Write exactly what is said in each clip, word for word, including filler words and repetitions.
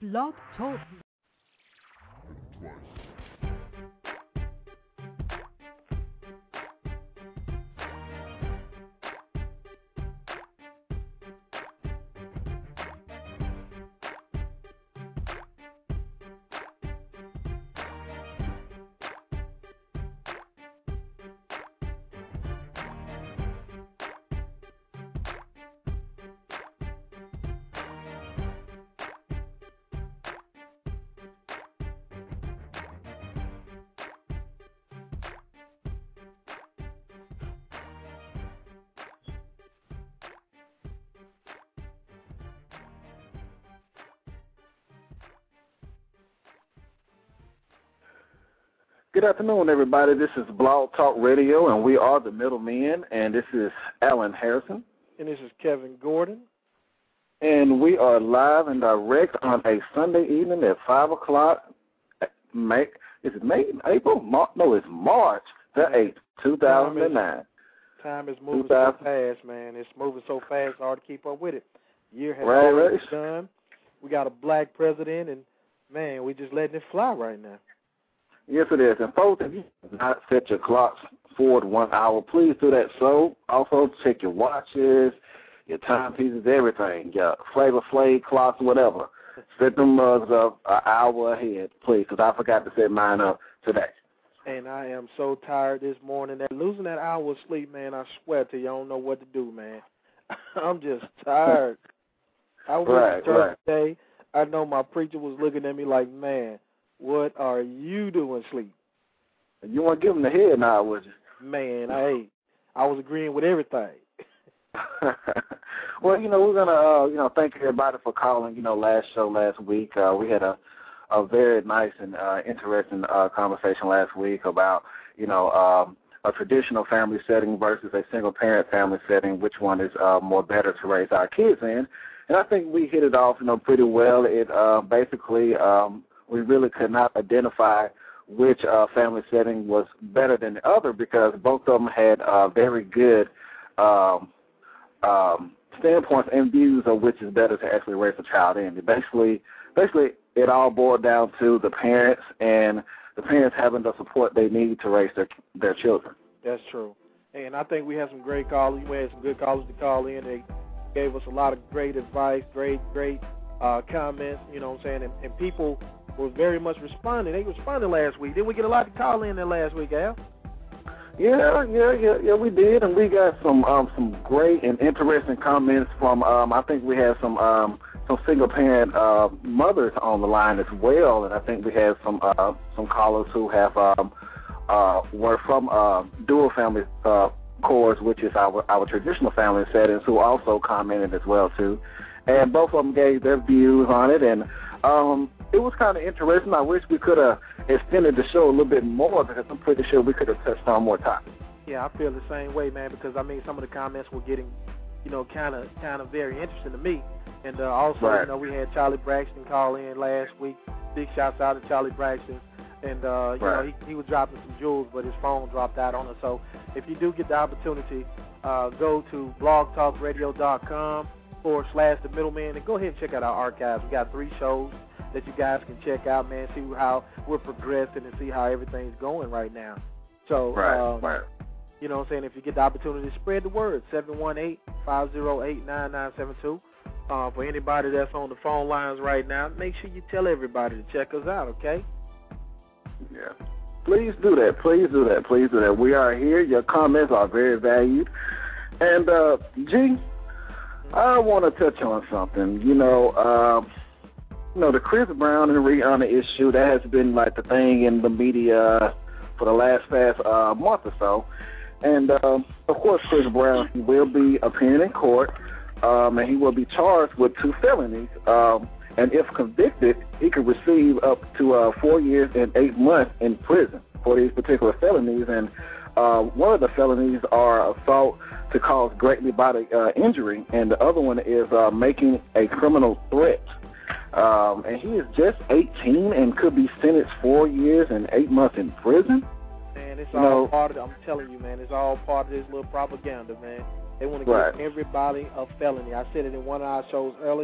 Blog Talk. Good afternoon, everybody. This is Blog Talk Radio, and we are the Middlemen, and this is Alan Harrison. And this is Kevin Gordon. And we are live and direct on a Sunday evening at five o'clock. May, is it May, April? Mar- no, it's March the eighth, two thousand nine. Time is moving so fast, man. It's moving so fast, it's hard to keep up with it. Year has right, already right. done. We got a black president, and, man, we just letting it fly right now. Yes, it is. And, folks, if you have not set your clocks forward one hour, please do that. So, also check your watches, your timepieces, everything, your Flavor Flav clocks, whatever. Set them mugs up an hour ahead, please, because I forgot to set mine up today. And I am so tired this morning that losing that hour of sleep, man, I swear to you, I don't know what to do, man. I'm just tired. I went right, to church right. today. I know my preacher was looking at me like, man, what are you doing, sleep? You want to give them the head now, would you? Man, I I was agreeing with everything. Well, you know, we're gonna, uh, you know, thank everybody for calling. You know, last show last week, uh, we had a, a very nice and uh, interesting uh, conversation last week about, you know, um, a traditional family setting versus a single-parent family setting. Which one is uh, more better to raise our kids in? And I think we hit it off, you know, pretty well. It uh, basically. Um, We really could not identify which uh, family setting was better than the other because both of them had uh, very good um, um, standpoints and views of which is better to actually raise a child in. Basically, basically, it all boiled down to the parents and the parents having the support they need to raise their their children. That's true. And I think we had some great callers. We had some good callers to call in. They gave us a lot of great advice, great, great uh, comments, you know what I'm saying, and, and people were very much responding. They responded last week. Didn't we get a lot to call in there last week, Al? Yeah, yeah, yeah, yeah, we did, and we got some um, some great and interesting comments from. Um, I think we had some um, some single parent uh, mothers on the line as well, and I think we had some uh, some callers who have um, uh, were from uh, dual family uh, cores, which is our our traditional family settings, who also commented as well too, and both of them gave their views on it, and. Um, it was kind of interesting. I wish we could have extended the show a little bit more because I'm pretty sure we could have touched on more topics. Yeah, I feel the same way, man, because, I mean, some of the comments were getting, you know, kind of kind of very interesting to me. And uh, also, right. you know, we had Charlie Braxton call in last week. Big shouts out to Charlie Braxton. And, uh, you right. know, he, he was dropping some jewels, but his phone dropped out on us. So if you do get the opportunity, uh, go to blogtalkradio.com forward slash the middleman and go ahead and check out our archives. We got three shows that you guys can check out, man, see how we're progressing and see how everything's going right now. So, right, um, right. you know what I'm saying, if you get the opportunity, spread the word, seven one eight, five oh eight, nine nine seven two. Uh, for anybody that's on the phone lines right now, make sure you tell everybody to check us out, okay? Yeah. Please do that. Please do that. Please do that. We are here. Your comments are very valued. And, uh, G, I want to touch on something. You know, uh, you know, the Chris Brown and Rihanna issue, that has been like the thing in the media for the last past uh, month or so. And, um, of course, Chris Brown, he will be appearing in court, um, and he will be charged with two felonies. Um, and if convicted, he could receive up to uh, four years and eight months in prison for these particular felonies. And uh, one of the felonies are assault to cause greatly bodily uh, injury, and the other one is uh, making a criminal threat. Um, and he is just eighteen and could be sentenced four years and eight months in prison. Man, it's you all know, part of, I'm telling you, man, it's all part of this little propaganda, man. They want to right. give everybody a felony. I said it in one of our shows earlier,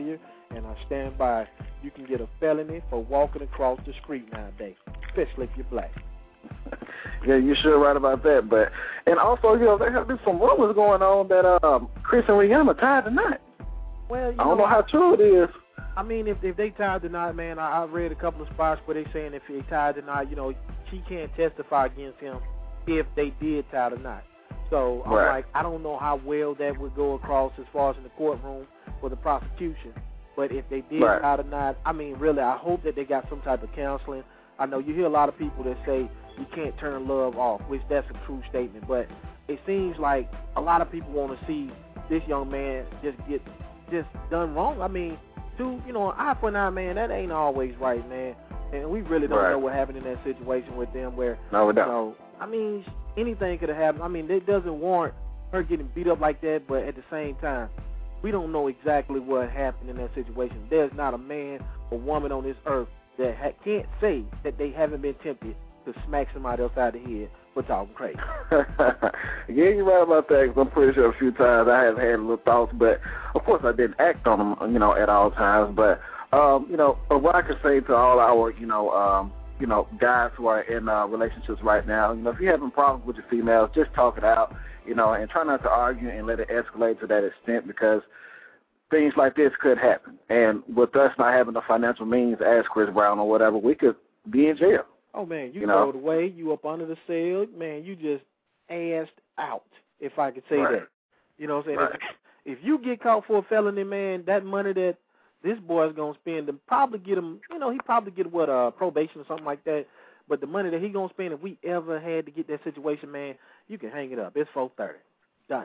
and I stand by. You can get a felony for walking across the street nowadays, especially if you're black. Yeah, you're sure right about that. But and also, you know, there have been some rumors going on that um, Chris and Rihanna tied the knot. Well, you I don't know, know how true it is. I mean, if if they tied the knot, man, I, I read a couple of spots where they saying if they tied the knot, you know, she can't testify against him if they did tie the knot. So I'm right. like, I don't know how well that would go across as far as in the courtroom for the prosecution. But if they did right. tie the knot, I mean, really, I hope that they got some type of counseling. I know you hear a lot of people that say you can't turn love off, which that's a true statement. But it seems like a lot of people want to see this young man just get just done wrong. I mean, two, you know, an eye for an eye, man, that ain't always right, man. And we really don't right. know what happened in that situation with them where, no, we don't. you know, I mean, anything could have happened. I mean, it doesn't warrant her getting beat up like that, but at the same time, we don't know exactly what happened in that situation. There's not a man or woman on this earth that ha- can't say that they haven't been tempted to smack somebody else out of the head for talking crazy. Yeah, you're right about that, because I'm pretty sure a few times I have had little thoughts, but of course I didn't act on them, you know, at all times. But, um, you know, what I can say to all our, you know, um, you know, guys who are in uh, relationships right now, you know, if you're having problems with your females, just talk it out, you know, and try not to argue and let it escalate to that extent, because things like this could happen. And with us not having the financial means as Chris Brown or whatever, we could be in jail. Oh, man, you, you know? know? away, you up under the cell, man, you just assed out, if I could say right. that. You know what I'm saying? Right. If, if you get caught for a felony, man, that money that this boy's going to spend, and probably get him, you know, he probably get, what, uh, probation or something like that. But the money that he going to spend, if we ever had to get that situation, man, you can hang it up. It's four thirty. Done.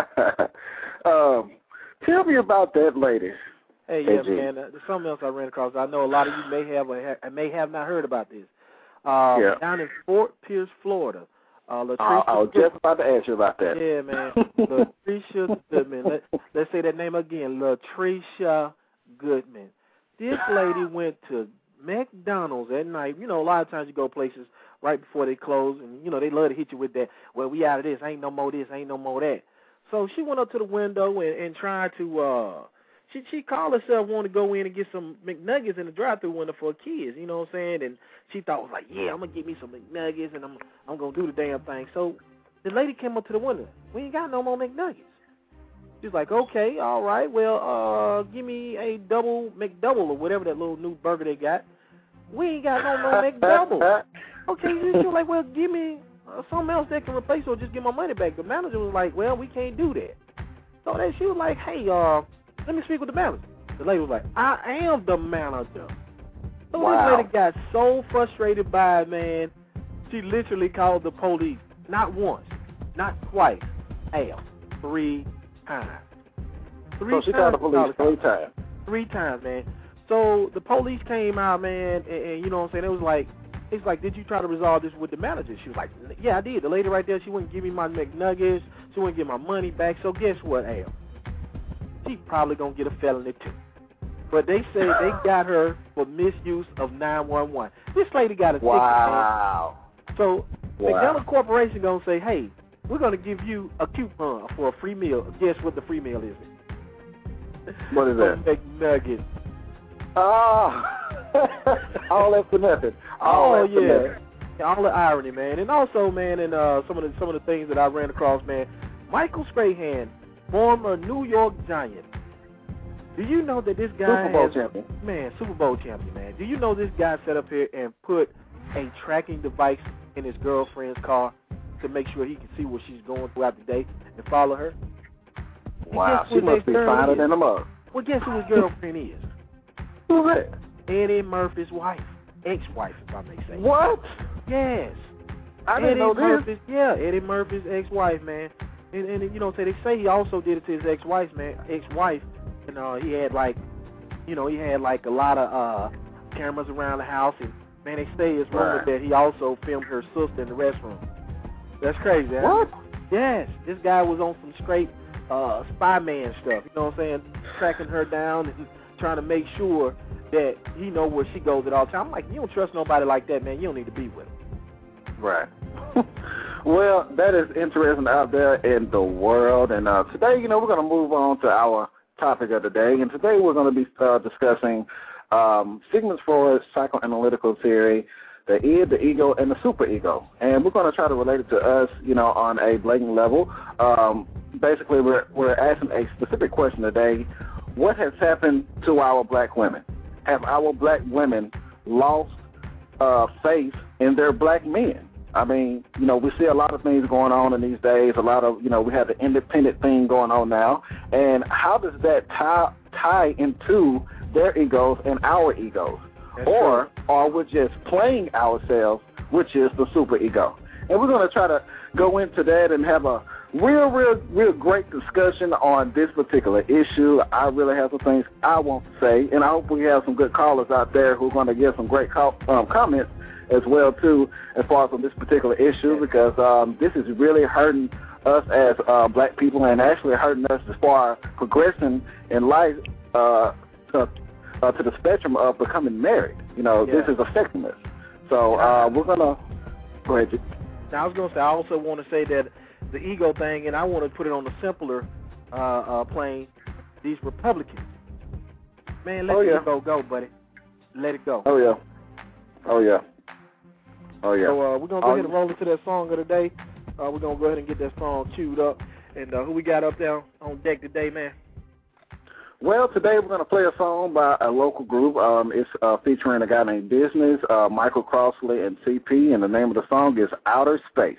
um, tell me about that lady. Hey, yeah, hey, man, uh, there's something else I ran across. I know a lot of you may have or ha- may have not heard about this. Um, yeah. Down in Fort Pierce, Florida. Uh, I, I was just about to ask you about that. Yeah, man. Latricia Goodman. Let, let's say that name again. Latricia Goodman. This lady went to McDonald's at night. You know, a lot of times you go places right before they close, and, you know, they love to hit you with that, well, we out of this, ain't no more this, ain't no more that. So she went up to the window and, and tried to, uh, she she called herself wanting to go in and get some McNuggets in the drive-thru window for kids, you know what I'm saying? And she thought, was like, yeah, I'm going to get me some McNuggets, and I'm, I'm going to do the damn thing. So the lady came up to the window. We ain't got no more McNuggets. She's like, okay, all right, well, uh, give me a double McDouble or whatever that little new burger they got. We ain't got no more McDouble. Okay, she was like, well, give me uh, something else that can replace it or just get my money back. The manager was like, well, we can't do that. So then she was like, hey, uh, let me speak with the manager. The lady was like, I am the manager. So wow. This lady got so frustrated by it, man, she literally called the police. Not once, not twice, hell, three times. Three so she times called the police three times. Three times, man. So the police came out, man, and, and you know what I'm saying? It was like, it's like, did you try to resolve this with the manager? She was like, yeah, I did. The lady right there, she wouldn't give me my McNuggets. She wouldn't give my money back. So guess what, Al? She probably going to get a felony too. But they say they got her for misuse of nine one one. This lady got a ticket, wow. man. So wow. McDonald's Corporation going to say, hey, we're going to give you a coupon for a free meal. Guess what the free meal is? What is that? McNuggets. Oh, all that for nothing. All oh that for yeah, nothing. all the irony, man, and also, man, and uh, some of the some of the things that I ran across, man. Michael Strahan, former New York Giant. Do you know that this guy Super Bowl has, champion? Man, Super Bowl champion, man. Do you know this guy sat up here and put a tracking device in his girlfriend's car to make sure he can see what she's going throughout the day and follow her? Wow, she must be finer than a mug. Well, guess who his girlfriend is? Who's that? Eddie Murphy's wife, ex-wife, if I may say. What? Yes. I didn't Eddie know Murphy's, this. Yeah, Eddie Murphy's ex-wife, man. And, and you know, so they say he also did it to his ex-wife, man. Ex-wife, and uh, he had like, you know, he had like a lot of uh, cameras around the house, and man, they say it's rumored right. that he also filmed her sister in the restroom. That's crazy. Huh? What? Yes, this guy was on some straight uh, spy man stuff. You know what I'm saying? Tracking her down and trying to make sure that he know where she goes at all times. I'm like, you don't trust nobody like that, man. You don't need to be with him. Right. Well, that is interesting out there in the world. And uh, today, you know, we're going to move on to our topic of the day, and today we're going to be uh, discussing um, Sigmund Freud's psychoanalytical theory, the id, the ego, and the superego. And we're going to try to relate it to us, you know, on a blatant level. Um, basically, we're, we're asking a specific question today. What has happened to our black women? Have our black women lost uh, faith in their black men? I mean, you know, we see a lot of things going on in these days. A lot of, you know, we have the independent thing going on now. And how does that tie, tie into their egos and our egos? That's or true. Are we just playing ourselves, which is the superego? And we're going to try to go into that and have a real, real, real great discussion on this particular issue. I really have some things I want to say, and I hope we have some good callers out there who are going to give some great co- um, comments as well, too, as far as on this particular issue, because um, this is really hurting us as uh, black people and actually hurting us as far as progressing in life uh, to, uh, to the spectrum of becoming married. You know, yeah. This is affecting us. So uh, we're going to go ahead. Now, I was going to say, I also want to say that the ego thing, and I want to put it on the simpler uh, uh, plane, these Republicans. Man, let oh, the yeah. ego go, buddy. Let it go. Oh, yeah. Oh, yeah. Oh, yeah. So uh, we're going to go oh, ahead and roll into that song of the day. Uh, we're going to go ahead and get that song queued up. And uh, who we got up there on deck today, man? Well, today we're going to play a song by a local group. Um, it's uh, featuring a guy named Business, uh, Michael Crossley, and C P, and the name of the song is Outer Space.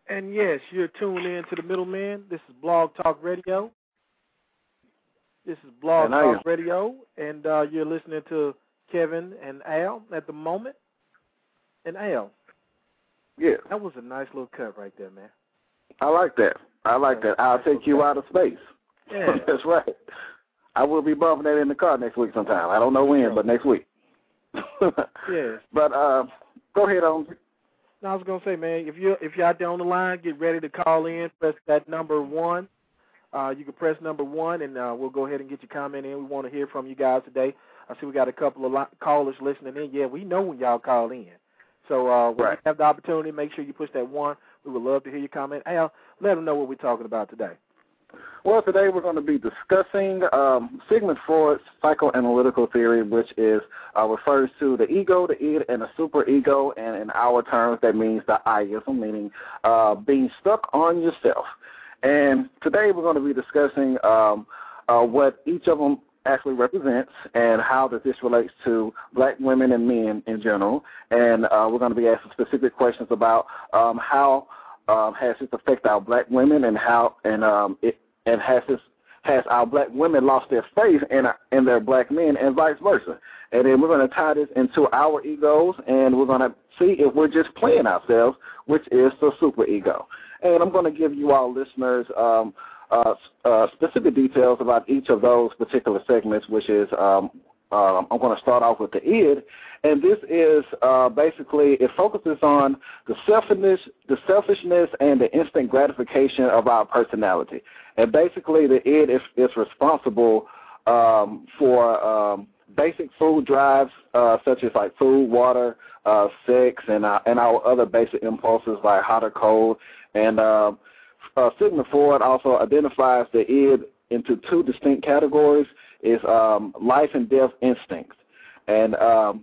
And yes, you're tuned in to the Middleman. This is Blog Talk Radio. This is Blog Talk Radio, and uh, you're listening to Kevin and Al at the moment. And Al, yeah, that was a nice little cut right there, man. I like that. I like that. I'll take you out of space. Yeah. That's right. I will be bumping that in the car next week sometime. I don't know when, but next week. Yeah. But uh, go ahead, on. I was gonna say, man, if you if you're out there on the line, get ready to call in. Press that number one. Uh, you can press number one, and uh, we'll go ahead and get your comment in. We want to hear from you guys today. I see we got a couple of li- callers listening in. Yeah, we know when y'all call in. So uh, when right. you have the opportunity, make sure you push that one. We would love to hear your comment. Al, let them know what we're talking about today. Well, today we're going to be discussing um, Sigmund Freud's psychoanalytical theory, which is uh, refers to the ego, the id, and the superego, and in our terms, that means the I-ism, meaning uh, being stuck on yourself. And today we're going to be discussing um, uh, what each of them actually represents and how does this relates to black women and men in general. And uh, we're going to be asking specific questions about um, how Um, has this affected our black women, and how and um it and has this has our black women lost their faith in in their black men, and vice versa. And then we're going to tie this into our egos, and we're going to see if we're just playing ourselves, which is the superego. And I'm going to give you all listeners um, uh, uh, specific details about each of those particular segments, which is um, um, I'm going to start off with the id. And this is uh, basically, it focuses on the selfishness, the selfishness and the instant gratification of our personality. And basically, the id is, is responsible um, for um, basic food drives, uh, such as like food, water, uh, sex, and uh, and our other basic impulses like hot or cold. And uh, uh, Sigmund Freud also identifies the id into two distinct categories: is um, life and death instincts, and um,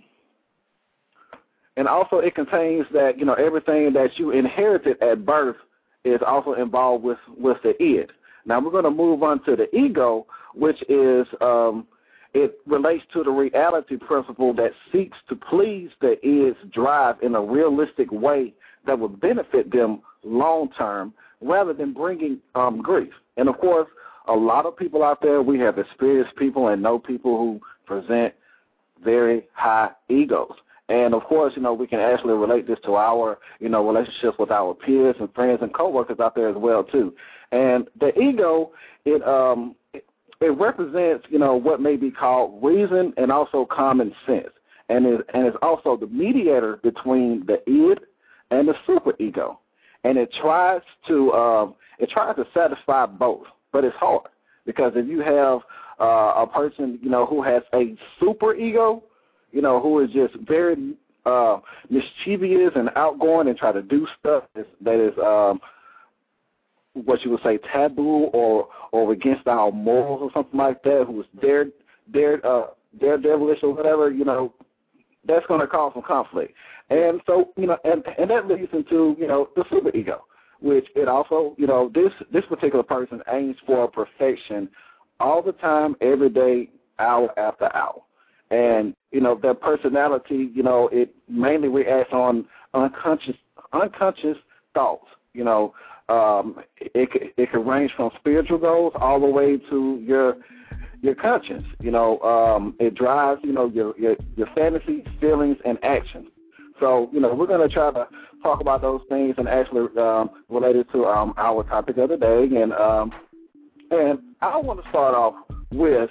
And also it contains that, you know, everything that you inherited at birth is also involved with, with the id. Now we're going to move on to the ego, which is, um, it relates to the reality principle that seeks to please the id's drive in a realistic way that will benefit them long term rather than bringing um, grief. And of course, a lot of people out there, we have experienced people and know people who present very high egos. And, of course, you know, we can actually relate this to our, you know, relationships with our peers and friends and coworkers out there as well, too. And the ego, it um, it, it represents, you know, what may be called reason and also common sense. And, it, and it's also the mediator between the id and the superego. And it tries to um, it tries to satisfy both, but it's hard because if you have uh, a person, you know, who has a superego, you know, who is just very uh, mischievous and outgoing and try to do stuff that is um, what you would say taboo or or against our morals or something like that, who is dare, dare, uh, daredevilish or whatever, you know, that's going to cause some conflict. And so, you know, and, and that leads into, you know, the superego, which it also, you know, this, this particular person aims for perfection all the time, every day, hour after hour. And, you know, their personality, you know, it mainly reacts on unconscious unconscious thoughts. You know, um, it, it can range from spiritual goals all the way to your your conscience. You know, um, it drives, you know, your, your, your fantasies, feelings, and actions. So, you know, we're going to try to talk about those things and actually um, relate it to um, our topic of the day. And, um, and I want to start off with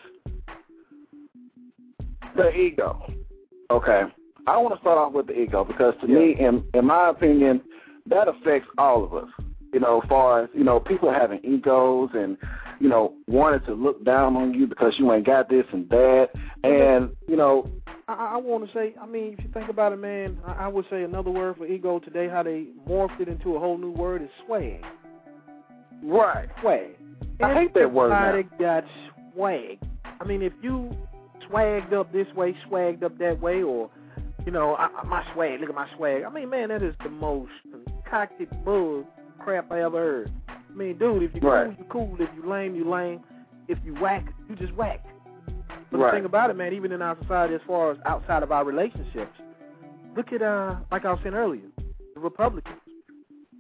the ego. Okay. I want to start off with the ego because to yeah. me, in, in my opinion, that affects all of us. You know, as far as, you know, people having egos and, you know, wanting to look down on you because you ain't got this and that. And, you know. I, I want to say, I mean, if you think about it, man, I, I would say another word for ego today, how they morphed it into a whole new word is swag. Right. Swag. I hate that word now. Everybody got swag. I mean, if you swagged up this way, swagged up that way, or, you know, I, my swag, look at my swag. I mean, man, that is the most concocted bull crap I ever heard. I mean, dude, if you're right. cool, you're cool. If you lame, you lame. If you whack, you just whack. But right. the thing about it, man, even in our society as far as outside of our relationships, look at, uh, like I was saying earlier, the Republicans.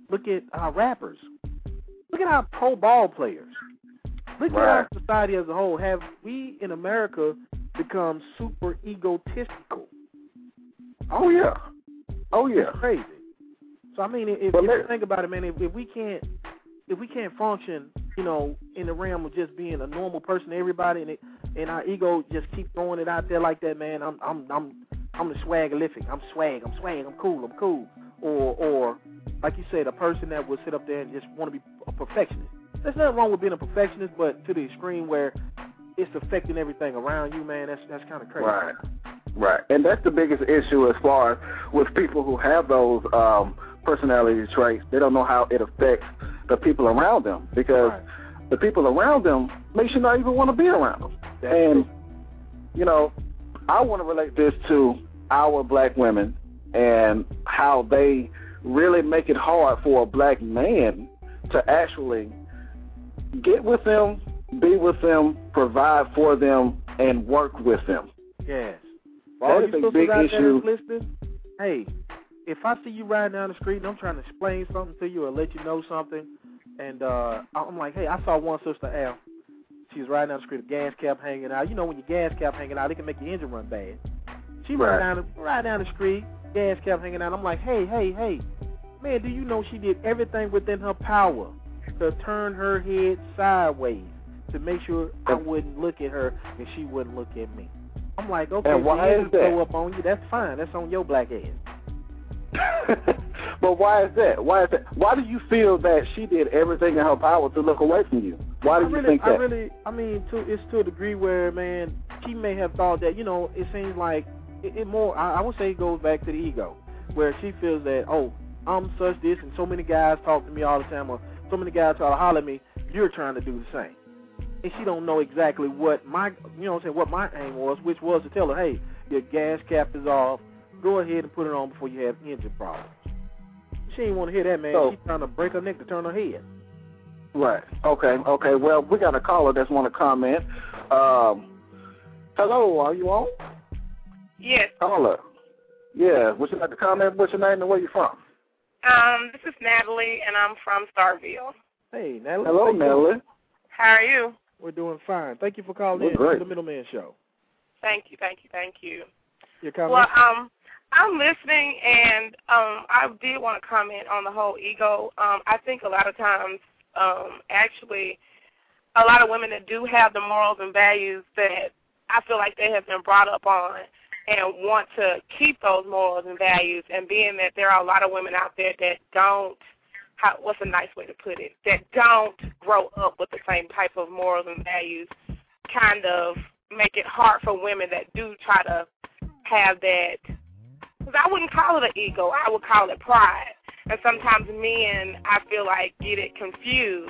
look at our rappers. Look at our pro ball players. Look right. at our society as a whole. Have we in America become super egotistical? Oh yeah, oh yeah, it's crazy. So I mean, if, if you think about it, man, if, if we can't, if we can't function, you know, in the realm of just being a normal person to everybody, and it, and our ego just keep throwing it out there like that, man, I'm, I'm, I'm, I'm the swagalific. I'm swag. I'm swag. I'm cool. I'm cool. Or, or like you said, a person that would sit up there and just want to be a perfectionist. There's nothing wrong with being a perfectionist, but to the extreme where it's affecting everything around you, man, that's that's kind of crazy. Right. Right. And that's the biggest issue as far as with people who have those um, personality traits. They don't know how it affects the people around them because right. the people around them makes you not even want to be around them. That's and, true. you know, I want to relate this to our black women and how they really make it hard for a black man to actually get with them, be with them, provide for them, and work with them. Yes. That is a big issue. Listening, hey, if I see you riding down the street and I'm trying to explain something to you or let you know something, and uh, I'm like, hey, I saw one sister, Al. She was riding down the street, a gas cap hanging out. You know, when your gas cap hanging out, it can make your engine run bad. She right. ride down, the, ride down the street, gas cap hanging out. I'm like, hey, hey, hey, man, do you know she did everything within her power to turn her head sideways to make sure I wouldn't look at her and she wouldn't look at me? I'm like, okay, and why the is that? Go up on you. That's fine. That's on your black ass. But why is that? Why is that? Why do you feel that she did everything in her power to look away from you? Why do I you really, think that? I really, I mean, to, it's to a degree where, man, she may have thought that, you know, it seems like it, it more. I, I would say it goes back to the ego, where she feels that, oh, I'm such this, and so many guys talk to me all the time, or so many guys try to holler at me. You're trying to do the same. And she don't know exactly what my, you know what I'm saying, what my aim was, which was to tell her, hey, your gas cap is off. Go ahead and put it on before you have engine problems. She ain't want to hear that, man. So, she's trying to break her neck to turn her head. Right. Okay. Okay. Well, we got a caller that's want to comment. Um, hello. Are you on? Yes. Caller. Yeah. Would you like to comment? What's your name and where you from? Um, this is Natalie, and I'm from Starville. Hey, Natalie. Hello, Natalie. How are you? We're doing fine. Thank you for calling We're in great. to the Middleman Show. Thank you, thank you, thank you. Your comment? Well, um, I'm listening, and um, I did want to comment on the whole ego. Um, I think a lot of times, um, actually, a lot of women that do have the morals and values that I feel like they have been brought up on and want to keep those morals and values, and being that there are a lot of women out there that don't, how, what's a nice way to put it, that don't grow up with the same type of morals and values, kind of make it hard for women that do try to have that, because I wouldn't call it an ego, I would call it pride. And sometimes men, I feel like, get it confused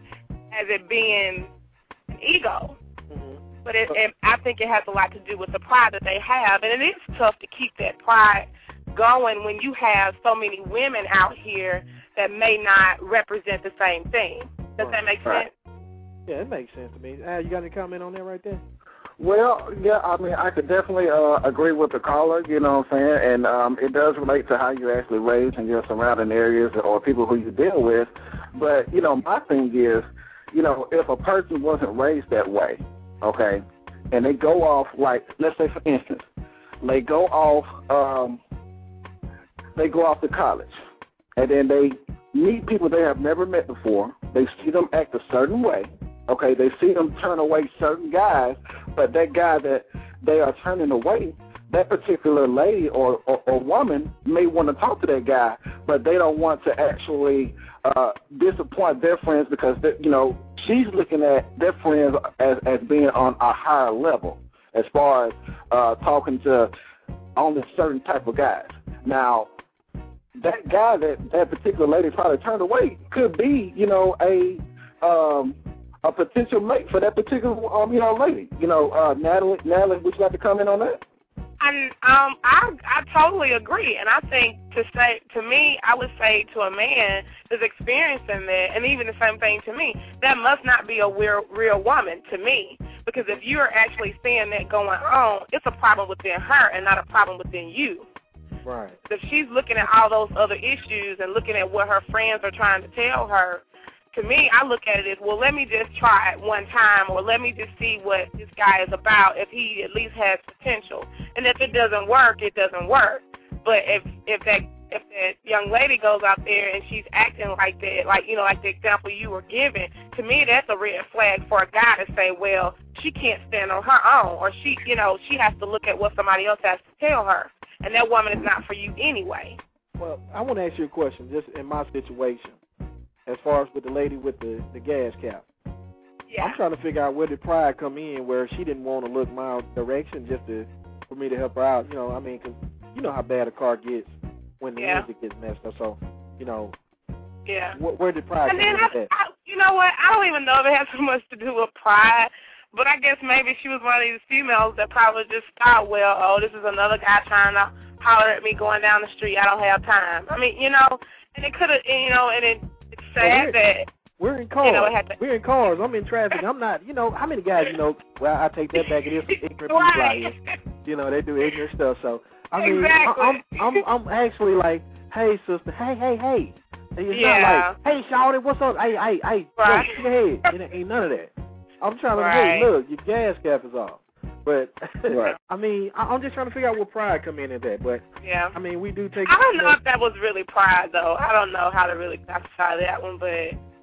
as it being an ego. Mm-hmm. But it, it, I think it has a lot to do with the pride that they have. And it is tough to keep that pride going when you have so many women out here that may not represent the same thing. Does that make right. sense? Yeah, it makes sense to me. Al, you got any comment on that right there? Well, yeah, I mean, I could definitely uh, agree with the caller, you know what I'm saying, and um, it does relate to how you actually raised in your surrounding areas or people who you deal with. But, you know, my thing is, you know, if a person wasn't raised that way, okay, and they go off, like, let's say, for instance, they go off, um, they go off to college, and then they meet people they have never met before. They see them act a certain way. Okay, they see them turn away certain guys, but that guy that they are turning away, that particular lady or, or, or woman may want to talk to that guy, but they don't want to actually uh, disappoint their friends because, they, you know, she's looking at their friends as, as being on a higher level as far as uh, talking to only certain type of guys. Now, that guy that that particular lady probably turned away could be, you know, a um, a potential mate for that particular, um, you know, lady. You know, uh, Natalie, Natalie, would you like to comment on that? And um, I I totally agree, and I think to say to me, I would say to a man that's experiencing that, and even the same thing to me, that must not be a real real woman to me, because if you're actually seeing that going on, it's a problem within her and not a problem within you. Right. If she's looking at all those other issues and looking at what her friends are trying to tell her, to me, I look at it as, well, let me just try it one time, or let me just see what this guy is about, if he at least has potential. And if it doesn't work, it doesn't work. But if if that if that young lady goes out there and she's acting like that, like, you know, like the example you were giving, to me that's a red flag for a guy to say, well, she can't stand on her own, or she, you know, she has to look at what somebody else has to tell her, and that woman is not for you anyway. Well, I want to ask you a question, just in my situation, as far as with the lady with the, the gas cap. Yeah. I'm trying to figure out where did pride come in, where she didn't want to look my direction just to for me to help her out. You know, I mean, because you know how bad a car gets when the yeah. music gets messed up. So, you know, yeah. wh- where did pride and come then in I, with that? I, you know what? I don't even know if it has so much to do with pride, but I guess maybe she was one of these females that probably just thought, well, oh, this is another guy trying to holler at me going down the street. I don't have time. I mean, you know, and it could have, you know, and it, it's sad we're, that. We're in cars. You know, it had to, we're in cars. I'm in traffic. I'm not, you know, how many guys, you know, well, I take that back. It is some ignorant people out here. You know, they do ignorant stuff. So, I mean, exactly. I'm, I'm, I'm actually like, hey, sister, hey, hey, hey. It's yeah. not like, hey, shawty, what's up? Hey, hey, hey, right. go ahead. It ain't none of that. I'm trying to, right. hey, look, your gas cap is off. But, right. I mean, I, I'm just trying to figure out where pride come in at that. But, yeah. I mean, we do take... I don't know if that was really pride, though. I don't know how to really classify that one, but...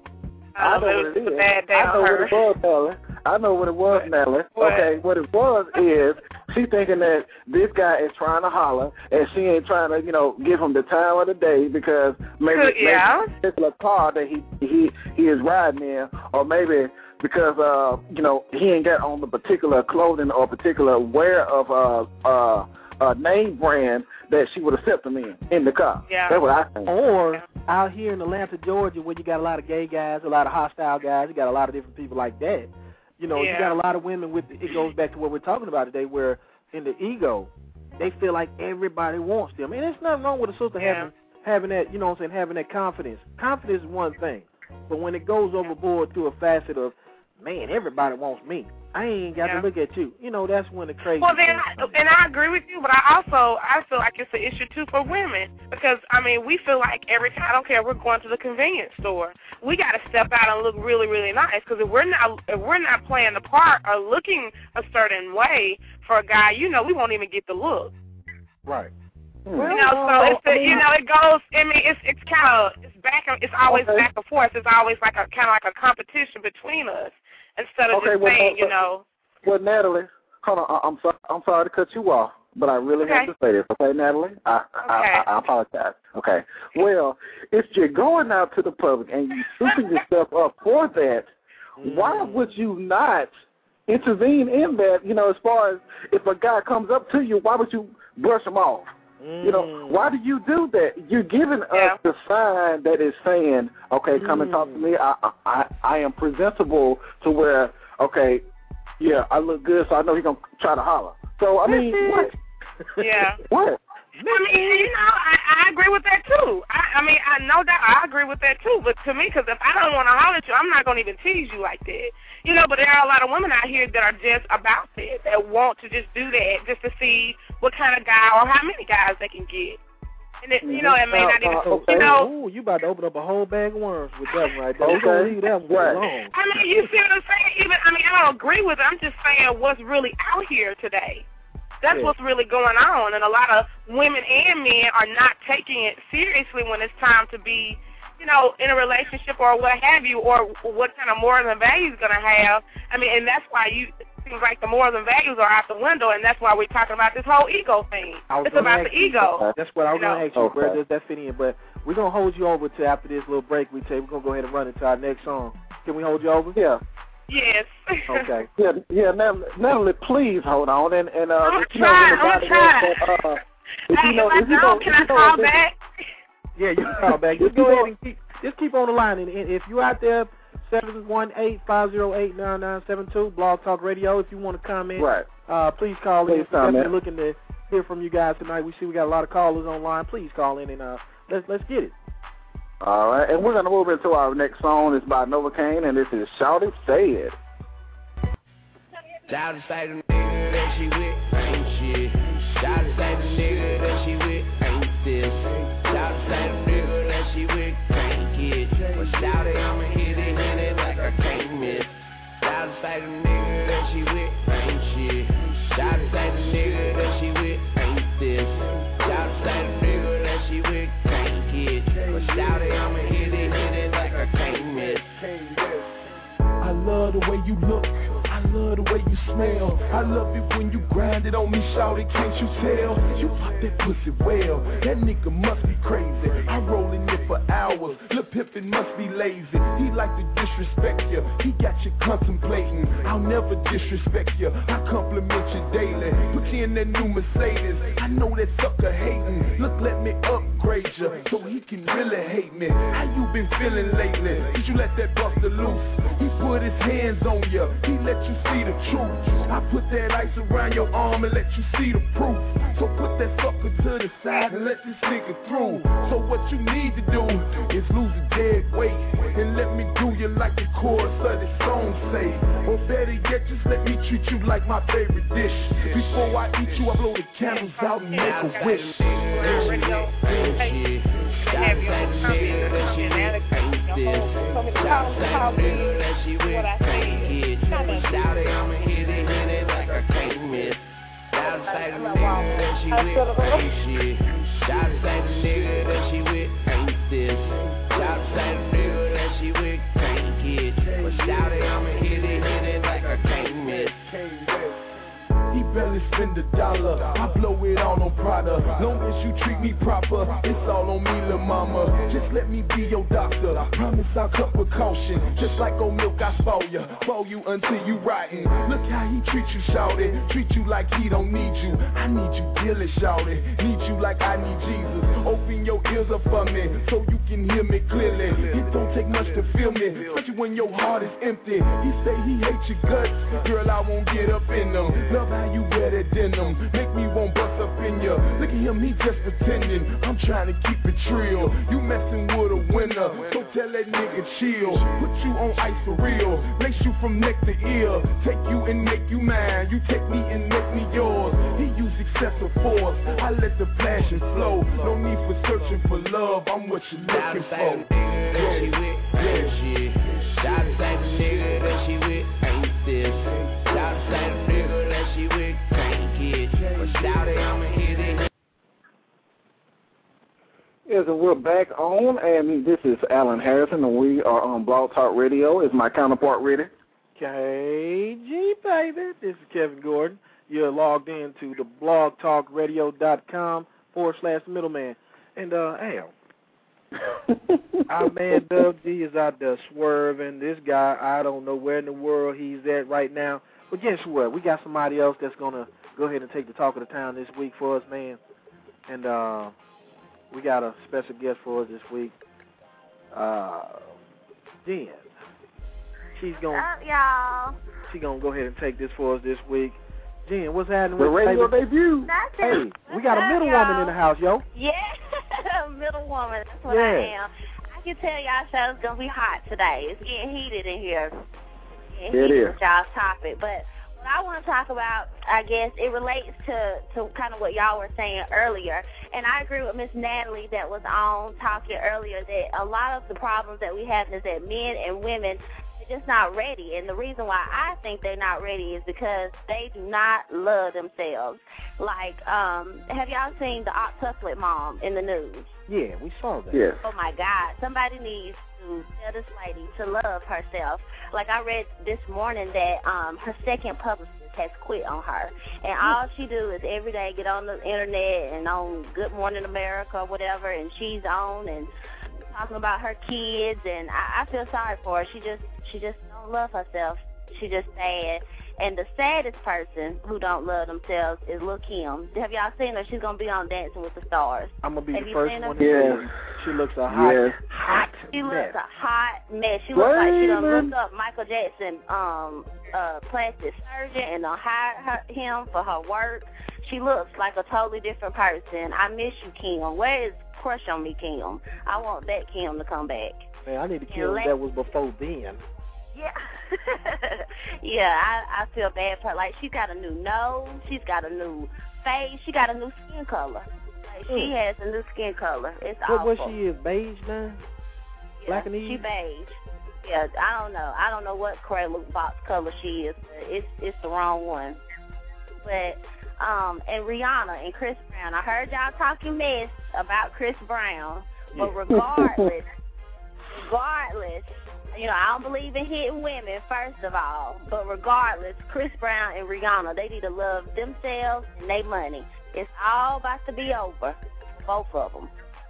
I know it what it is. A bad day I know on what her. it was, Nelly. I know what it was, Nelly. What? Okay, what it was is she thinking that this guy is trying to holler, and she ain't trying to, you know, give him the time of the day because maybe, yeah. maybe it's a car that he he he is riding in, or maybe because uh you know he ain't got on the particular clothing or particular wear of uh uh. a name brand that she would accept him in, in the car. Yeah. That's what I think. Or out here in Atlanta, Georgia, where you got a lot of gay guys, a lot of hostile guys, you got a lot of different people like that. You know, yeah. you got a lot of women with, it goes back to what we're talking about today, where in the ego, they feel like everybody wants them. And there's nothing wrong with a sister yeah. having, having that, you know what I'm saying, having that confidence. Confidence is one thing. But when it goes overboard to a facet of, man, everybody wants me, I ain't got yeah. to look at you. You know, that's when the crazy. Well, then, I, and I agree with you, but I also I feel like it's an issue too for women because I mean we feel like every time I don't care we're going to the convenience store, we got to step out and look really really nice because if we're not if we're not playing the part or looking a certain way for a guy, you know, we won't even get the look. Right. Well, you know, so it's a, you know it goes. I mean, it's it's kind of it's back. It's always okay. back and forth. It's always like a kind of like a competition between us. Instead of okay, just well, saying, well, you know. Well, Natalie, hold on. I'm sorry. I'm sorry to cut you off, but I really okay. have to say this. Okay, Natalie. I, okay. I, I I apologize. Okay. Well, if you're going out to the public and you suiting yourself up for that, mm. why would you not intervene in that? You know, as far as if a guy comes up to you, why would you brush him off? You know, why do you do that? You're giving yeah. us the sign that is saying, okay, come mm. and talk to me. I, I I am presentable to where, okay, yeah, I look good, so I know he's going to try to holler. So, I mean, what? Yeah. What? I mean, you know, I, I agree with that, too. I, I mean, I know that I agree with that, too. But to me, because if I don't want to holler at you, I'm not going to even tease you like that. You know, but there are a lot of women out here that are just about that, that want to just do that just to see what kind of guy or how many guys they can get. And, it, you know, it may not even, uh, okay. you know. Ooh, you about to open up a whole bag of worms with that one right there. Okay. We're going to leave that one right. alone. I mean, you see what I'm saying? Even, I mean, I don't agree with it. I'm just saying what's really out here today. That's yeah. what's really going on. And a lot of women and men are not taking it seriously when it's time to be, you know, in a relationship or what have you, or what kind of morals and values going to have. I mean, and that's why you it seems like the morals and values are out the window, and that's why we're talking about this whole ego thing. It's about the ego. That's what I was going to ask you. Okay. Where does that fit in? But we're going to hold you over to after this little break we take. We're going to go ahead and run into our next song. Can we hold you over? Yeah. Yes. Okay. Yeah, yeah. Natalie, Natalie, please hold on. And, and uh, I'm if you trying. know I'm trying. That, uh, if hey, you know, if I if you don't, know, can if I you know, call if back? Yeah, you can call back. Just go ahead and keep, just keep on the line. And if you're out there, seven one eight, five oh eight, nine nine seven two, Blog Talk Radio, if you want to comment, right. uh, please call please in. We're definitely looking to hear from you guys tonight. We see we got a lot of callers online. Please call in and uh, let's let's get it. All right, and we're going to move into our next song. It's by Novocaine, and this is Shawty Say It. Shawty say the nigga that she with ain't shit. Shawty say the nigga that she with ain't say the nigga that she with ain't shit. Shawty say the nigga that she with ain't this. Shawty say the nigga that she with can't get. But shawty, I'ma hit it, hit it like I can't miss. I love the way you look, I love the way you smell. I love it when you grind it on me, shawty, can't you tell? You pop that pussy well, that nigga must be crazy. I roll in it for hours, Lil Pimpin' must be lazy. He like to disrespect you, he got you contemplating. I'll never disrespect you, I compliment you daily. Put you in that new Mercedes, I know that sucker hating. Look, let me upgrade you, so he can really hate me. How you been feeling lately? Did you let that buster loose? He put his hands on you, he let you see the truth. I put that ice around your arm and let you see the proof. So put that sucker to the side and let this nigga through. So what you need to do is lose a dead weight and let me do you like the chorus of the song say. Or better yet, just let me treat you like my favorite dish. Before I eat you, I blow the candles out and make a wish. Have your own comment or something, add your whole comment. That she with can't get. Shawty, I'ma hit it, hit it like I can't miss. Shawty say the nigga that she with ain't shit. Shawty say the nigga that she with ain't this. Shawty say the nigga that she with can't get. But shawty, I'ma hit it, hit it like I can't miss. He barely spend a dollar, I blow it all on Prada. Long as you treat me proper, it's all on me, lil' mama. Just let me be your doctor, promise I'll cut with caution. Just like old milk, I spoil you, spoil you until you rotten. Look how he treat you, shawty, treat you like he don't need you. I need you daily, shawty, need you like I need Jesus. Open your ears up for me, so you can hear me clearly. It don't take much to feel me, especially when your heart is empty. He say he hates your guts, girl, I won't get up in them. Love how you wear that denim, make me won't bust up in ya. Look at him, he just pretending, I'm trying to keep it real. You messing with a winner, so tell that nigga chill. Put you on ice for real, lace you from neck to ear. Take you and make you mine, you take me and make me yours. He use excessive force, I let the passion flow. No need for searching for love, I'm what you're looking for. That she with ain't shit. Shawty say the nigga that she with ain't this. Shawty say the nigga that she with can't get. But shawty, I'ma hit it. Yes, and we're back on, and this is Alan Harrison, and we are on Blog Talk Radio. Is my counterpart ready? K G, baby. This is Kevin Gordon. You're logged in to the blogtalkradio.com forward slash middleman. And, uh, Al, our man Dub G is out there swerving. This guy, I don't know where in the world he's at right now. But guess what? We got somebody else that's going to go ahead and take the talk of the town this week for us, man. And uh, we got a special guest for us this week. Uh, Jen. She's going to y'all. She's going to go ahead and take this for us this week. Jen, what's happening the with radio baby? debut? That's hey, it. we got a middle y'all? woman in the house, yo. Yeah, middle woman. That's what yeah. I am. I can tell y'all show's going to be hot today. It's getting heated in here. It's it is. With y'all's topic. But what I want to talk about, I guess, it relates to, to kind of what y'all were saying earlier. And I agree with Miss Natalie that was on talking earlier that a lot of the problems that we have is that men and women just not ready, and the reason why I think they're not ready is because they do not love themselves. Like, um, have y'all seen the octuplet mom in the news? Yeah, we saw that. Yes. Oh my God, somebody needs to tell this lady to love herself. Like I read this morning that um, her second publicist has quit on her, and all she do is every day get on the internet and on Good Morning America or whatever, and she's on and talking about her kids, and I, I feel sorry for her. She just she just don't love herself. She just sad. And the saddest person who don't love themselves is Lil' Kim. Have y'all seen her? She's gonna be on Dancing with the Stars. I'm gonna be Have the you first seen one her? to Yes. say she looks a hot, Yes. hot She mess. looks a hot mess. She looks like she done Raven. looked up Michael Jackson, um, uh, plastic surgeon, and done hired her, him for her work. She looks like a totally different person. I miss you, Kim. Where is Crush on Me, Kim? I want that Kim to come back. Man, I need to kill let- that was before then. Yeah, yeah. I, I feel bad for her. Like, she got a new nose. She's got a new face. She got a new skin color. Like, she Mm. has a new skin color. It's What awful. what she is, beige now? Yeah, Black and she Eve? beige. Yeah, I don't know. I don't know what Quaalude box color she is, but it's it's the wrong one. But um, and Rihanna and Chris Brown. I heard y'all talking mess about Chris Brown, but Yeah. regardless, regardless, you know, I don't believe in hitting women, first of all. But regardless, Chris Brown and Rihanna, they need to love themselves and their money. It's all about to be over, both of them.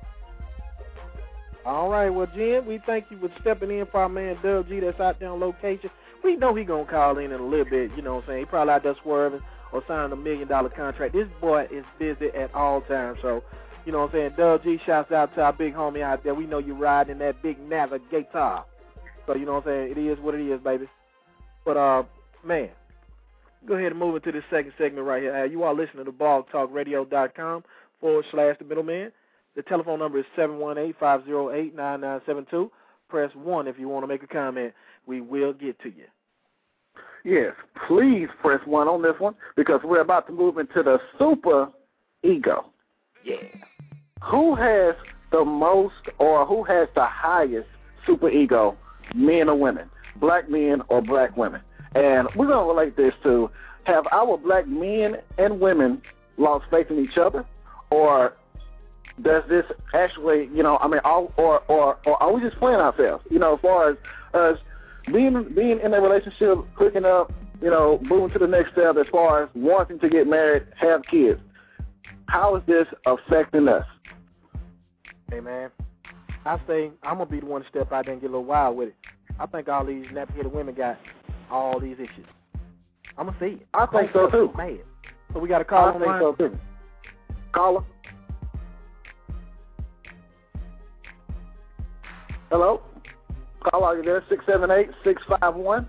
All right, well, Jen, we thank you for stepping in for our man Dub G that's out there on location. We know he going to call in in a little bit, you know what I'm saying? He probably out there swerving or signing a million-dollar contract. This boy is busy at all times, so, you know what I'm saying? Dub G, shouts out to our big homie out there. We know you riding in that big Navigator. So, you know what I'm saying? It is what it is, baby. But, uh, man, go ahead and move into this second segment right here. Uh, you are listening to blogtalkradio.com forward slash the middleman. The telephone number is seven one eight, five zero eight, nine nine seven two. Press one if you want to make a comment. We will get to you. Yes, please press one on this one because we're about to move into the super ego. Yeah. Who has the most or who has the highest super ego, men or women, black men or black women? And we're going to relate this to, have our black men and women lost faith in each other, or does this actually, you know, I mean, or, or, or, or are we just playing ourselves? You know, as far as us being being in a relationship, hooking up, you know, moving to the next step as far as wanting to get married, have kids. How is this affecting us? Hey, man, I say I'm going to be the one to step out there and get a little wild with it. I think all these nappy-headed women got all these issues. I'm going to see it. I think so, too. Mad. So we got to call I think so, too. Caller. Hello? Caller, are you there? six seven eight, six five one.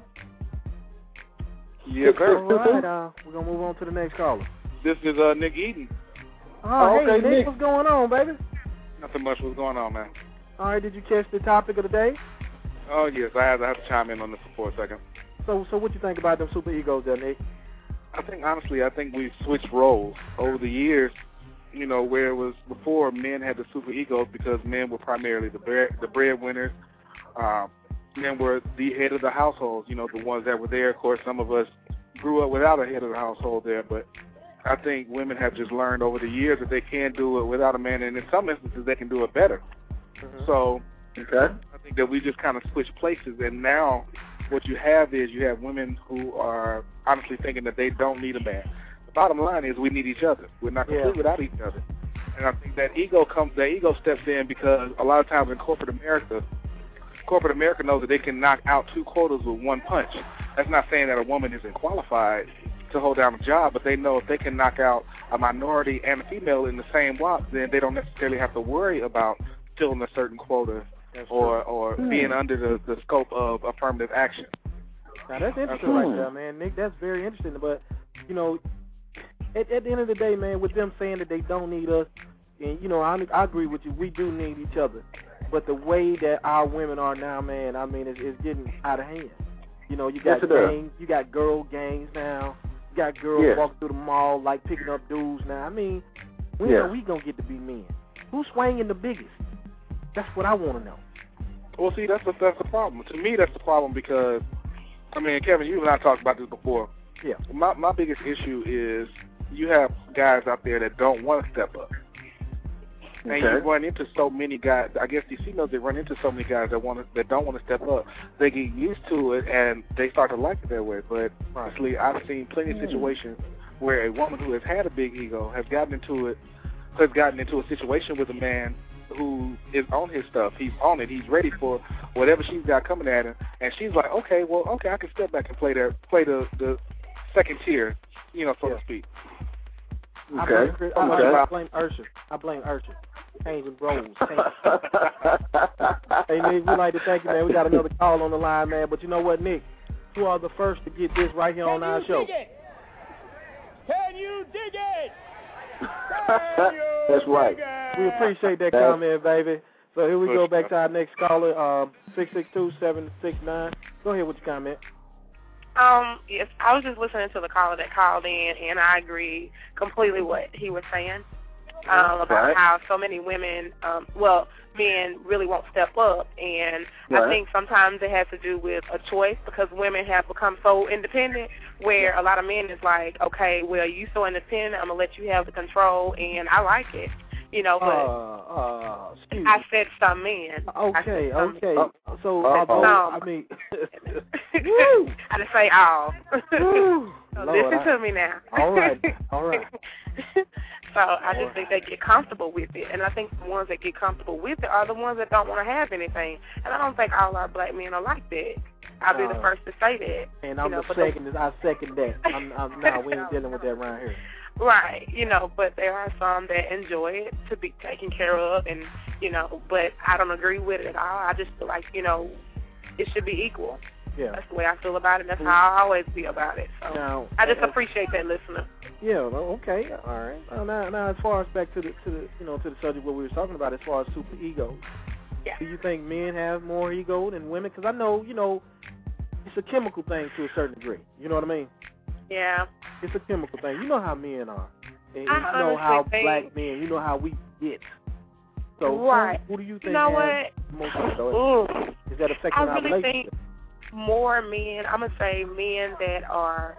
Yes, sir. All right, uh, we're going to move on to the next caller. This is uh, Nick Eden. Oh, Oh, hey, okay, Nick, Nick. what's going on, baby? Nothing much. What's going on, man? All right, did you catch the topic of the day? Oh, yes. I have, I have to chime in on this for a second. So, so what you think about them super egos there, Nick? I think, honestly, I think we've switched roles over the years, you know, where it was before men had the super egos because men were primarily the bread, the breadwinners. Um, men were the head of the household, you know, the ones that were there. Of course, some of us grew up without a head of the household there, but I think women have just learned over the years that they can do it without a man, and in some instances they can do it better. Mm-hmm. So Okay. I think that we just kind of switched places, and now what you have is you have women who are honestly thinking that they don't need a man. The bottom line is we need each other. We're not complete Yeah. without each other. And I think that ego comes, that ego steps in because a lot of times in corporate America, corporate America knows that they can knock out two quotas with one punch. That's not saying that a woman isn't qualified to hold down a job, but they know if they can knock out a minority and a female in the same W A P, then they don't necessarily have to worry about filling a certain quota That's or, true. or Hmm. being under the, the scope of affirmative action. Now, that's interesting Hmm. right there, man. Nick, that's very interesting. But, you know, at, at the end of the day, man, with them saying that they don't need us, and, you know, I, I agree with you. We do need each other. But the way that our women are now, man, I mean, it's, it's getting out of hand. You know, you got Yes, it does. gangs, you got girl gangs now. You got girls Yes. walking through the mall, like, picking up dudes now. I mean, when Yeah. are we going to get to be men? Who's swinging the biggest? That's what I want to know. Well, see, that's the, that's the problem. To me, that's the problem because, I mean, Kevin, you and I talked about this before. Yeah. My my biggest issue is you have guys out there that don't want to step up. And Okay. you run into so many guys. I guess these females, they run into so many guys that want to, that don't want to step up. They get used to it and they start to like it that way. But honestly, I've seen plenty of situations where a woman who has had a big ego has gotten into it, has gotten into a situation with a man who is on his stuff. He's on it. He's ready for whatever she's got coming at him, and she's like, okay, well, okay, I can step back and play the play the the second tier, you know, so Yeah. to speak. I Okay. blame, Chris- I blame, Okay. I blame Ursha. I blame Ursha. Changing roles. Changing. Hey, Nick, we'd like to thank you, man. We got another call on the line, man. But you know what, Nick? You are the first to get this right here on our show. Can you dig it? That's right. We appreciate that That's- comment, baby. So here we go back to our next caller, um, six six two, seven six nine. Go ahead with your comment. Um, yes, I was just listening to the caller that called in, and I agree completely what he was saying. um, about right. how so many women, um, well, men really won't step up. And right. I think sometimes it has to do with a choice because women have become so independent where a lot of men is like, okay, well, you so independent, I'm going to let you have the control, and I like it. You know, but uh, uh, excuse I me. said some men. Okay, some okay. Uh, so, uh, although, um, I mean, I didn't say all. Woo. So Lord, listen I, to me now. all right, all right. So I just think they get comfortable with it, and I think the ones that get comfortable with it are the ones that don't want to have anything. And I don't think all our black men are like that. I'll be uh, the first to say that. And I'm you know, the second. The, I second that. I'm, I'm now we ain't dealing with that around here. Right, you know, but there are some that enjoy it to be taken care of, and you know, but I don't agree with it at all. I just feel like, you know, it should be equal. Yeah. That's the way I feel about it. That's how I always feel about it. So now, I just uh, appreciate that, listener. Yeah. Okay. All right. Uh, now, now, as far as back to the to the you know to the subject what we were talking about, as far as super egos. Yeah. Do you think men have more ego than women? Because I know, you know, it's a chemical thing to a certain degree. You know what I mean? Yeah. It's a chemical thing. You know how men are. And I you know how think, black men, you know how we get. So right. who, who do you think you know has what? most ego? Is that affecting I our really relationship? think more men, I'm going to say men that are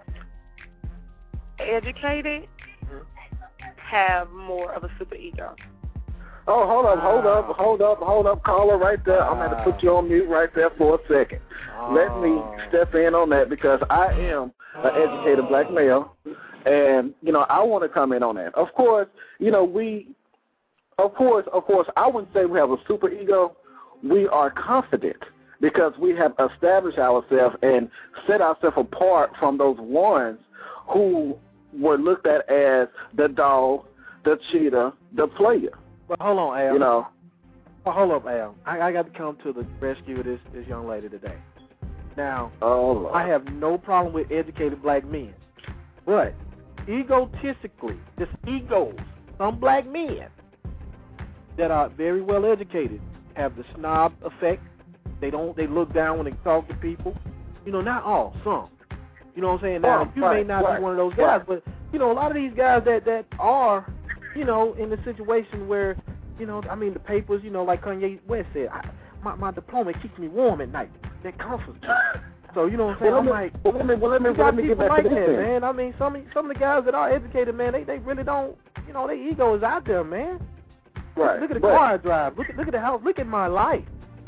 educated Mm-hmm. have more of a super ego. Oh, hold up, hold up, hold up, hold up, caller, right there. I'm going to put you on mute right there for a second. Oh. Let me step in on that because I am an educated black male, and, you know, I want to comment on that. Of course, you know, we, of course, of course, I wouldn't say we have a super ego. We are confident because we have established ourselves and set ourselves apart from those ones who were looked at as the dog, the cheater, the player. But hold on, Al. You know. Well, hold up, Al. I, I got to come to the rescue of this, this young lady today. Now, oh, Lord. I have no problem with educated black men. But egotistically, just egos, some black men that are very well educated have the snob effect. They don't. They look down when they talk to people. You know, not all, some. You know what I'm saying? Now, Oh, you right, may not right, be one of those guys, right. but, you know, a lot of these guys that, that are, you know, in the situation where, you know, I mean, the papers, you know, like Kanye West said, I, my, my diploma keeps me warm at night. That comforts me. So, you know what I'm saying? Well, I'm let like, me, well, let me, well, let me, you got let me people get back like to this that, thing. man. I mean, some of, some of the guys that are educated, man, they, they really don't, you know, their ego is out there, man. Right. Look at the but, car I drive. Look at, look at the house. Look at my life.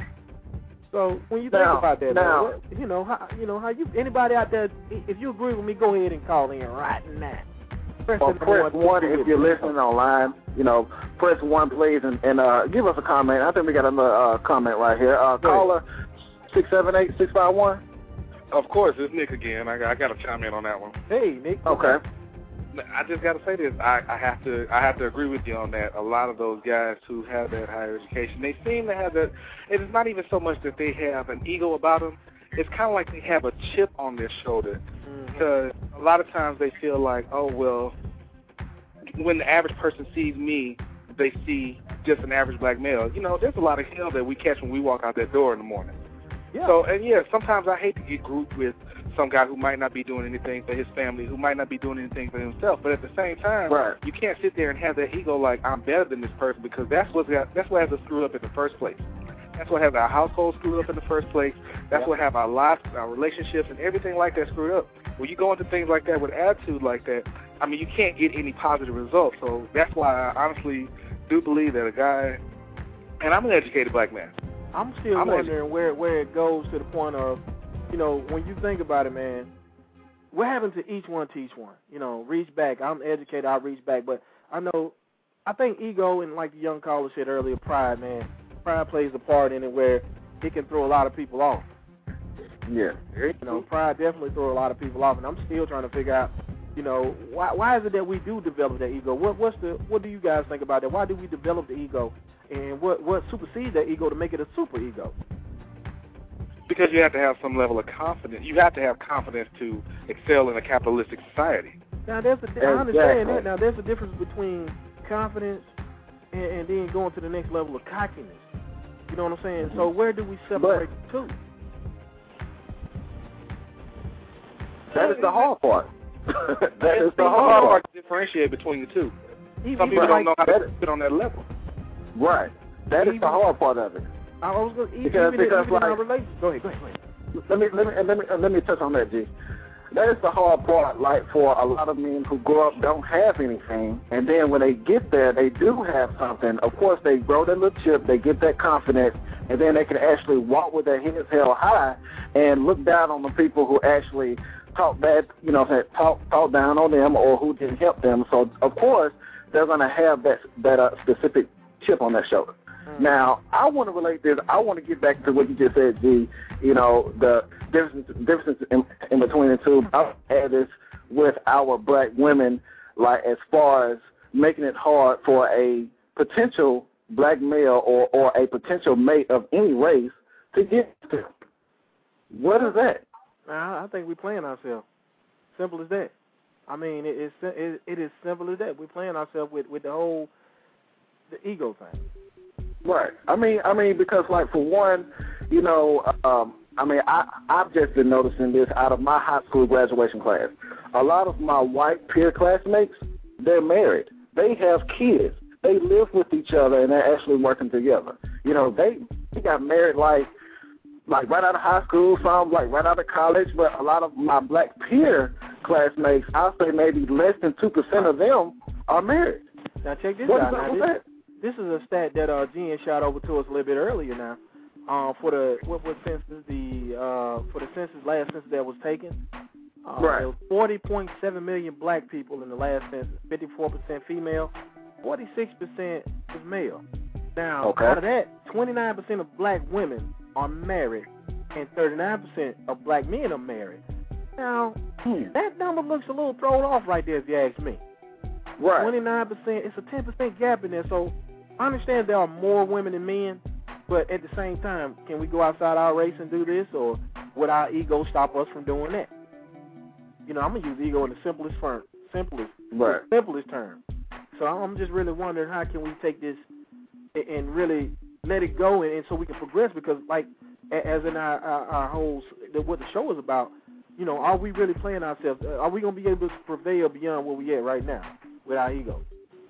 So when you think now, about that, now, man, what, you know, how, you know, how you, anybody out there, if you agree with me, go ahead and call in right now. Press, or press one if you're listening online. You know, press one, please, and, and uh, give us a comment. I think we got another uh, comment right here. Uh, caller six seven eight six five one. Of course, it's Nick again. I, I got to chime in on that one. Hey, Nick. Okay. I just got to say this. I, I have to. I have to agree with you on that. A lot of those guys who have that higher education, they seem to have that. It's not even so much that they have an ego about them. It's kind of like they have a chip on their shoulder. Because a lot of times they feel like, oh well, when the average person sees me, they see just an average black male. You know, there's a lot of hell that we catch when we walk out that door in the morning. Yeah. So, and yeah, sometimes I hate to get grouped with some guy who might not be doing anything for his family, who might not be doing anything for himself. But at the same time, right. you can't sit there and have that ego like I'm better than this person, because that's what that's what has us screwed up in the first place. That's what has our household screwed up in the first place. That's yep. what have our lives, our relationships, and everything like that screwed up. When you go into things like that with attitude like that, I mean, you can't get any positive results. So that's why I honestly do believe that a guy, and I'm an educated black man. I'm still I'm wondering where where it goes to the point of, you know, when you think about it, man, what happens to each one teach one? You know, reach back. I'm educated, I reach back. But I know, I think ego, and like the young caller said earlier, pride, man, pride plays a part in it where it can throw a lot of people off. Yeah. You know, pride definitely throw a lot of people off, and I'm still trying to figure out, you know, why why is it that we do develop that ego? What what's the what do you guys think about that? Why do we develop the ego, and what what supersedes that ego to make it a super ego? Because you have to have some level of confidence. You have to have confidence to excel in a capitalistic society. Now there's a, exactly. I understand that. Now there's a difference between confidence and, and then going to the next level of cockiness. You know what I'm saying? So where do we separate but, the two? That is the hard part. that it's is the hard hard part to differentiate between the two. Even, Some people like, don't know how to get on that level. Right. That even, is the hard part of it. I was gonna, even, because even, because even like, in our relationship. Go ahead, go ahead, go ahead. Let me let me let me let me touch on that, G. That is the hard part. Like for a lot of men who grow up don't have anything, and then when they get there, they do have something. Of course, they grow their little chip, they get that confidence, and then they can actually walk with their heads held high and look down on the people who actually talk bad, you know, talk talk down on them or who didn't help them. So of course, they're gonna have that that uh, specific chip on their shoulder. Now, I want to relate this. I want to get back to what you just said, G. You know, the difference, difference in, in between the two. I'll add this with our black women, like as far as making it hard for a potential black male or, or a potential mate of any race to get to them. What is that? I think we're playing ourselves. Simple as that. I mean, it, it's it, it is simple as that. We're playing ourselves with, with the whole the ego thing. Right. I mean, I mean, because like for one, you know, um, I mean, I I've just been noticing this out of my high school graduation class. A lot of my white peer classmates, they're married. They have kids. They live with each other and they're actually working together. You know, they they got married like like right out of high school, some like right out of college. But a lot of my black peer classmates, I'll say maybe less than two percent of them are married. Now check this what out. Is Now, this, that? This is a stat that uh, Jen shot over to us a little bit earlier. Now, uh, for the what was census the uh, for the census last census that was taken, uh, right. there was forty point seven million black people in the last census. fifty-four percent female, forty-six percent was male. Now, okay. out of that, twenty-nine percent of black women are married, and thirty-nine percent of black men are married. Now, hmm. that number looks a little thrown off right there, if you ask me. Right. twenty-nine percent. It's a ten percent gap in there. So I understand there are more women than men, but at the same time, can we go outside our race and do this, or would our ego stop us from doing that? You know, I'm gonna use ego in the simplest term, simplest, right. simplest term. So I'm just really wondering how can we take this and really let it go, and, and so we can progress. Because, like, as in our, our, our whole what the show is about, you know, are we really playing ourselves? Are we gonna be able to prevail beyond where we at right now with our ego?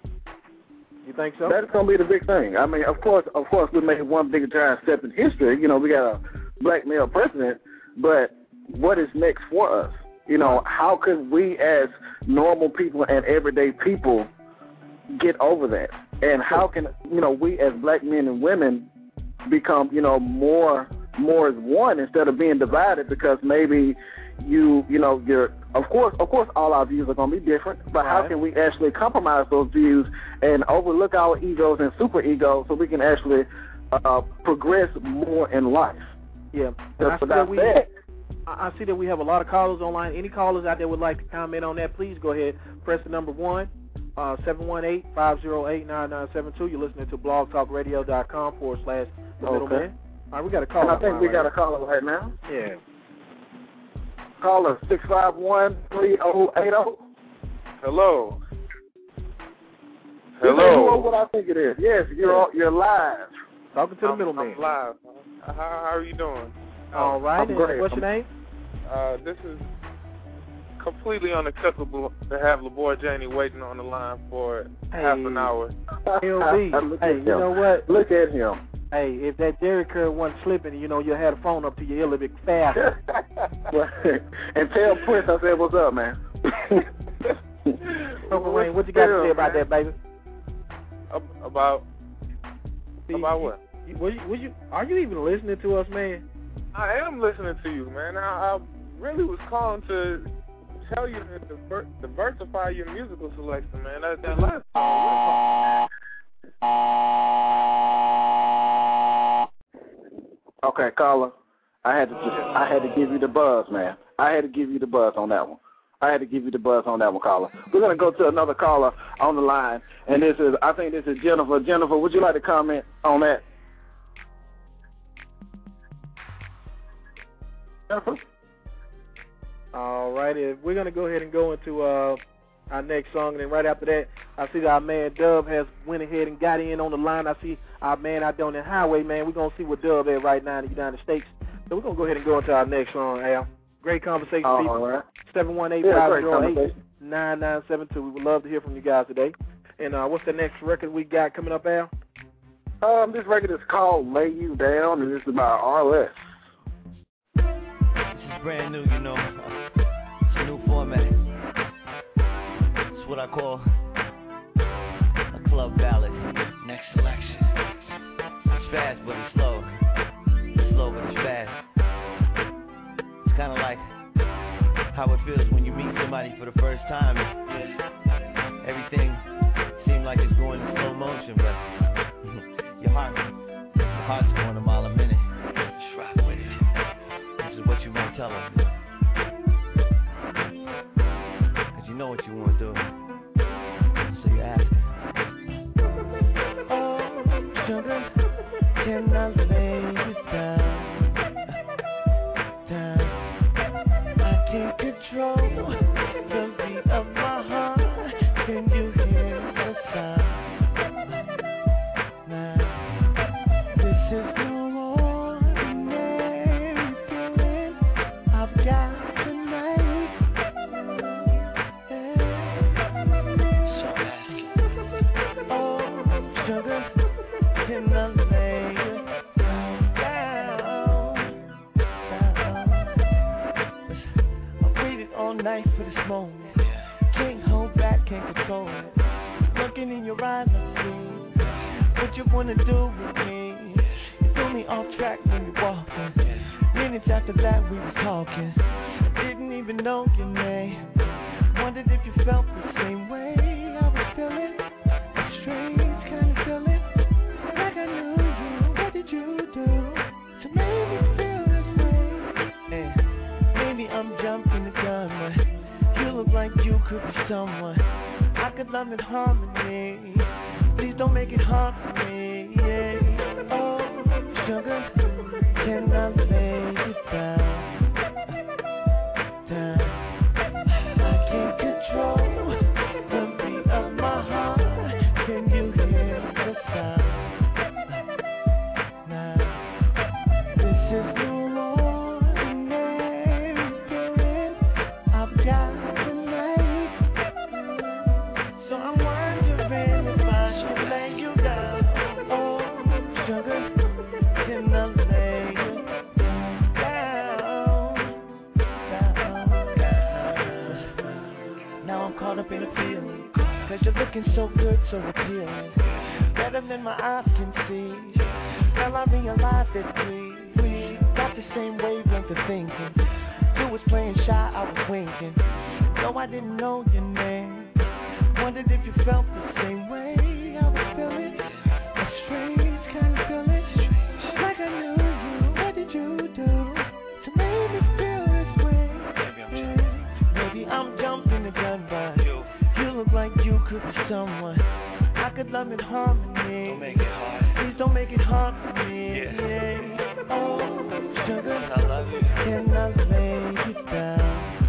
You think so? That's gonna be the big thing. I mean, of course, of course, we made one big giant step in history. You know, we got a black male president, but what is next for us? You know, how could we as normal people and everyday people get over that? And how can, you know, we as black men and women become, you know, more more as one instead of being divided? Because maybe you, you know, you're, of course, of course, all our views are going to be different, but right. how can we actually compromise those views and overlook our egos and super egos so we can actually uh, progress more in life? Yeah. Just without we, that. I see that we have a lot of callers online. Any callers out there would like to comment on that, please go ahead, press the number one, uh, seven one eight, five zero eight, nine nine seven two. You're listening to blogtalkradio.com forward slash the okay. middleman. All right, we got a caller. And I think we right got now. a caller right now. Yeah. Caller six five one, three oh eight oh. Hello. Hello. Hello. You know what I think it is. Yes, you're all, you're live. Talking to the I'm, middleman. I'm live. How, how are you doing? All right. I'm great. What's I'm, your name? Uh, this is completely unacceptable to have LaBoy Janney waiting on the line for hey. half an hour. L B. Hey, you know what? Look at him. Hey, if that Jerry Curl wasn't slipping, you know, you had a phone up to your ear a little bit faster. And tell Prince I said, what's up, man? Uncle Wayne, what you got to say about that, baby? About See, about what? You, was you, was you, are you even listening to us, man? I am listening to you, man. I, I really was calling to tell you to diver- diversify your musical selection, man. That, that last song. Okay, caller. I had to just, I had to give you the buzz, man. I had to give you the buzz on that one. I had to give you the buzz on that one, caller. We're gonna go to another caller on the line, and this is, I think this is Jennifer. Jennifer, would you like to comment on that? Jennifer. All right, we're gonna go ahead and go into uh, our next song, and then right after that, I see that our man Dub has went ahead and got in on the line. I see our man out there on the highway, man. We're gonna see what Dub is right now in the United States. So we're gonna go ahead and go into our next song, Al. Great conversation, people. All right. seven one eight, five zero eight, nine nine seven two. We would love to hear from you guys today. And uh, what's the next record we got coming up, Al? Um, this record is called Lay You Down, and it's about R L S. This is brand new, you know. It's a new format. It's what I call a club ballad. Next selection. It's fast, but it's slow. It's slow, but it's fast. It's kind of like how it feels when you meet somebody for the first time. Everything seems like it's going in slow motion, but your heart, your heart's going a mile a minute. Just rock with it. This is what you want to tell them. Cause you know what you want to do. So you ask. Oh, sugar, can I lay you down? Down. I can't control the beat of my heart. Can you hear the sound? Now, this is the ordinary feeling I've got tonight. Yeah. So asking, oh, sugar, can I lay you down, down? I've waited all night for this moment. Can't hold back, can't control it. Looking in your eyes, I see what you wanna do with me. You threw me off track when you walking. Minutes after that we were talking. Didn't even know your name. Wondered if you felt the same way I was feeling. A strange kind of feeling, like I knew you. What did you do to make me feel this way? Hey, maybe I'm jumping the gun, but you look like you could be someone I could love in harmony. Please don't make it hard for me. Yeah. Oh, sugar, can I lay you down? Down. I can't control the beat of my heart. Can you hear the sound? Now, this is the ordinary feeling I've got. Up in the feeling, cause you're looking so good, so appealing, better than my eyes can see. Well, I realize that we, we got the same wavelength of thinking. You was playing shy, I was winking. Though I didn't know your name, wondered if you felt the same way I was feeling. A strange kind of feeling, like I knew you. What did you do to make me feel this way? Maybe I'm jumping the gun, but you look like you could be someone I could love in harmony. Don't make it hard. Please don't make it hard for me. Yeah. Yeah. Oh, sugar, I love you. Can I lay you down?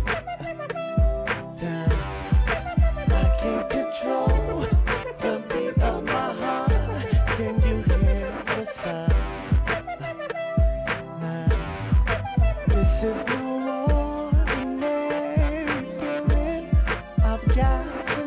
Down. I can't control the beat of my heart. Can you hear the sound? Now, this is the ordinary feeling I've got.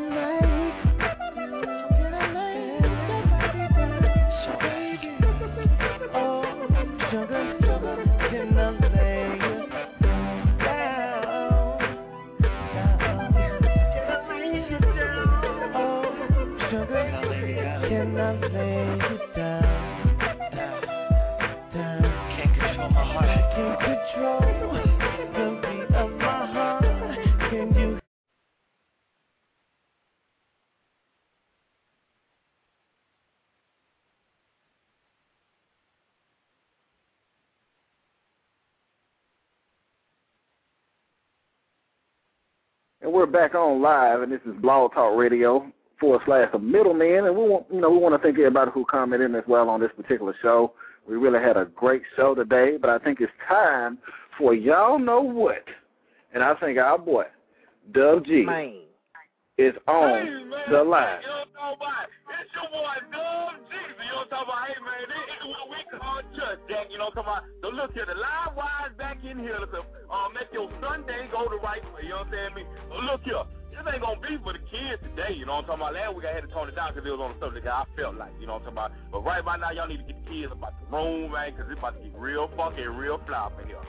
And we're back on live, and this is Blog Talk Radio forward slash the middleman. And we want, you know, we want to thank everybody who commented as well on this particular show. We really had a great show today, but I think it's time for y'all know what. And I think our boy, Dub G, Man. is on hey, the line. You don't know about it. It's your boy, Dub G. You don't talk about, hey, man, this is what we call just that. You know know what I'm talking about? So look here, the live wires back in here to uh, make your Sunday go the right way. You know what I'm saying? So look here, this ain't gonna be for the kids today. You know what I'm talking about? Last week I had to tone it down because it was on the subject I felt like. You know what I'm talking about? But right about now, y'all need to get the kids about the room, man, because it's about to get real funky and real flop in here.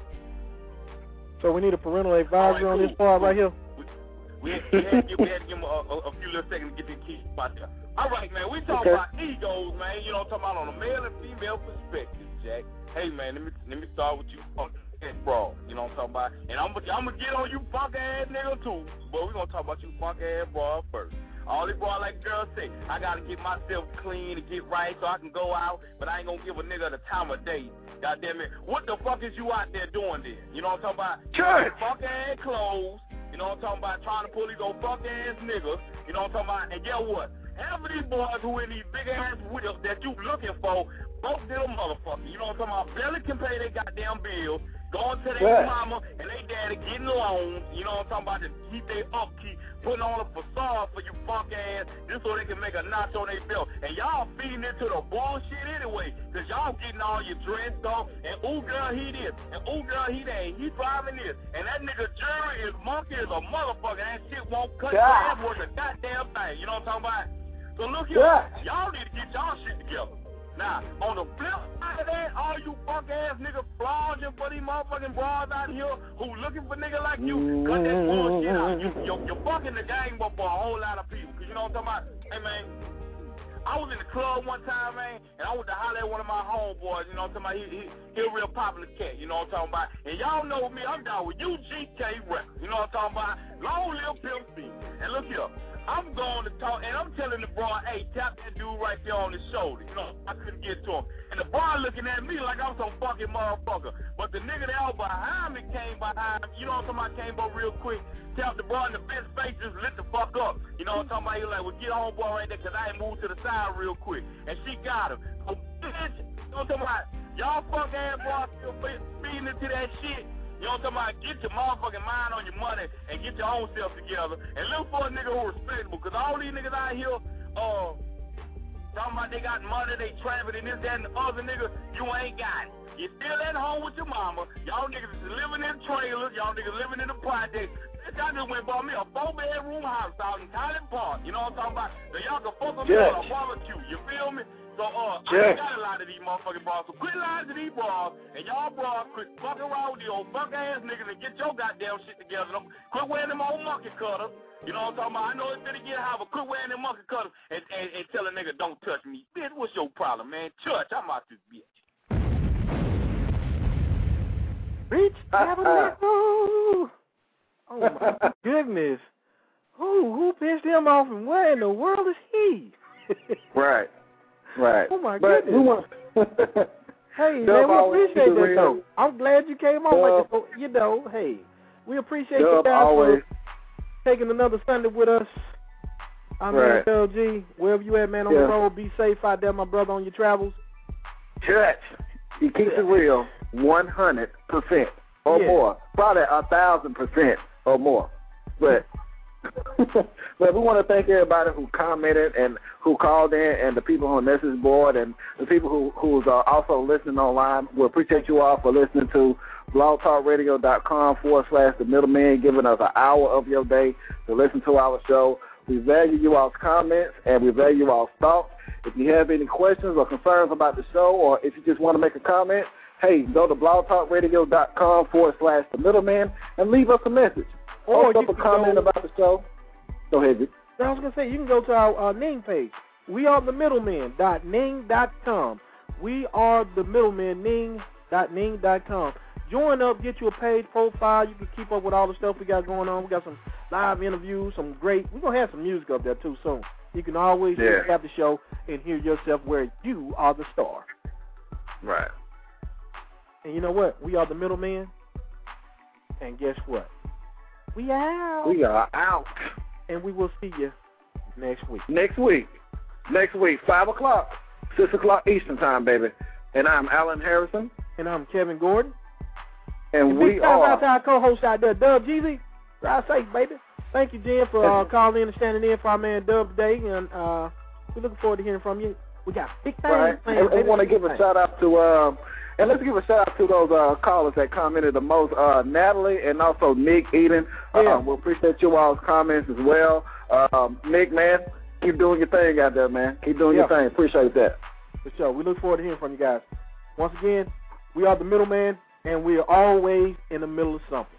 So we need a parental advisory right, on cool. this part right here. We had, we had to give, we had to give them a, a, a few little seconds to get the kids out there. All right, man, we talking okay. about egos, man. You know what I'm talking about on a male and female perspective, Jack. Hey, man, let me let me start with you, funk ass bro. You know what I'm talking about? And I'm, I'm going to get on you funk ass nigga, too. But we're going to talk about you funk ass bro first. All these bro, like girls say, I got to get myself clean and get right so I can go out, but I ain't going to give a nigga the time of day. God damn it. What the fuck is you out there doing there? You know what I'm talking about? Church. Fuck ass clothes. You know what I'm talking about? Trying to pull these old fuck ass niggas. You know what I'm talking about? And guess what? Half of these boys who in these big ass wheels that you looking for, both little motherfuckers. You know what I'm talking about? Barely can pay their goddamn bills. Going to their yeah. mama and they daddy getting loans. You know what I'm talking about? To keep their upkeep. Putting on a facade for you punk ass just so they can make a notch on their belt. And y'all feeding into the bullshit anyway. Because y'all getting all your dressed off. And ooh girl he this. And ooh girl he that. He driving this. And that nigga jury is monkey as a motherfucker. And that shit won't cut yeah. your ass worth a goddamn thing. You know what I'm talking about? So look here. Yeah. Y'all need to get y'all shit together. Now, on the flip side of that, all you punk-ass niggas flogging for these motherfucking broads out here who looking for niggas like you, cut that bullshit out. You, you're, you're fucking the game up for a whole lot of people. Because you know what I'm talking about? Hey, man, I was in the club one time, man, and I went to holler at one of my homeboys. You know what I'm talking about? He, he, he a real popular cat. You know what I'm talking about? And y'all know me. I'm down with U G K Records. You know what I'm talking about? Long live Pimp C. And look here. I'm going to talk, and I'm telling the broad, hey, tap that dude right there on his shoulder. You know, I couldn't get to him. And the broad looking at me like I'm some fucking motherfucker. But the nigga that was behind me came behind me. You know what I'm talking about? Came up real quick, tapped the broad in the bitch face, just lit the fuck up. You know what I'm talking about? He was like, well, get on, boy, right there, because I ain't moved to the side real quick. And she got him. So, bitch, you know what I'm talking about? Y'all fuck ass boys still feeding into that shit. You know what I'm talking about? Get your motherfucking mind on your money and get your own self together and look for a nigga who's respectable. Because all these niggas out here, uh, talking about they got money, they traveling, this, that, and the other niggas, you ain't got it. You still at home with your mama. Y'all niggas is living in trailers. Y'all niggas living in the projects. Bitch, I just went bought me a four-bedroom house out in Highland Park. You know what I'm talking about? So y'all can fuck with me on a barbecue. You feel me? So, uh, yeah. I got a lot of these motherfucking bras. So quit lying to these bras, and y'all bras quit fucking around with the old fuck-ass niggas and get your goddamn shit together. Quit wearing them old monkey cutters. You know what I'm talking about? I know it's gonna get high, but quit wearing them monkey cutters and, and, and tell a nigga don't touch me. Bitch, what's your problem, man? Church, I'm out this bitch. Reach Tabernacle. Oh, my goodness. Who, who pissed him off, and where in the world is he? Right. Right. Oh, my but goodness. We want hey, man, we appreciate that, though. I'm glad you came on. Like, you know, hey, we appreciate you guys for taking another Sunday with us. I'm right. L G. Wherever you at, man, on yeah. the road, be safe out there, my brother, on your travels. Church, he keeps it real one hundred percent or yeah. more. Probably a one thousand percent or more. But... but we want to thank everybody who commented and who called in, and the people on the message board, and the people who who's uh, also listening online. We appreciate you all for listening to blogtalkradio.com forward slash the middleman, giving us an hour of your day to listen to our show. We value you all's comments, and we value you all's thoughts. If you have any questions or concerns about the show, or if you just want to make a comment, hey, go to blogtalkradio.com forward slash the middleman and leave us a message. Or you can comment go, about the show. Go ahead, Vic. I was going to say, you can go to our uh, Ning page. We are the middleman dot ning dot com. We are the middleman, ning dot ning dot com. Join up, get you a page profile. You can keep up with all the stuff we got going on. We got some live interviews, some great. We're going to have some music up there, too, soon. You can always yeah. have the show and hear yourself where you are the star. Right. And you know what? We are the middleman. And guess what? We out. We are out. And we will see you next week. Next week. Next week, five o'clock, six o'clock Eastern time, baby. And I'm Alan Harrison. And I'm Kevin Gordon. And, and we big are. Shout out to our co-host out there, Dub Jeezy. Drive safe, baby. Thank you, Jen, for uh, calling in and standing in for our man Dub today. And uh, we're looking forward to hearing from you. We got big things right. planned. I, I want to give a shout out to uh, And let's give a shout out to those uh, callers that commented the most, uh, Natalie and also Nick Eden. Yeah. Uh, we appreciate you all's comments as well. Um, Nick, man, keep doing your thing out there, man. Keep doing Yeah. your thing. Appreciate that. For sure. We look forward to hearing from you guys. Once again, we are the Middleman, and we are always in the middle of something.